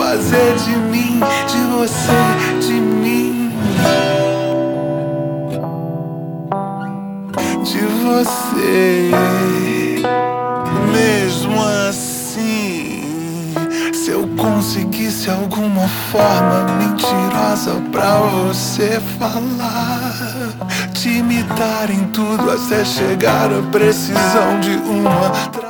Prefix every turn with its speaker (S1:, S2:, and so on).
S1: fazer de mim, de você, de mim, de você. Mesmo assim, se eu conseguisse alguma forma mentirosa pra você falar, te imitar em tudo até chegar à precisão de uma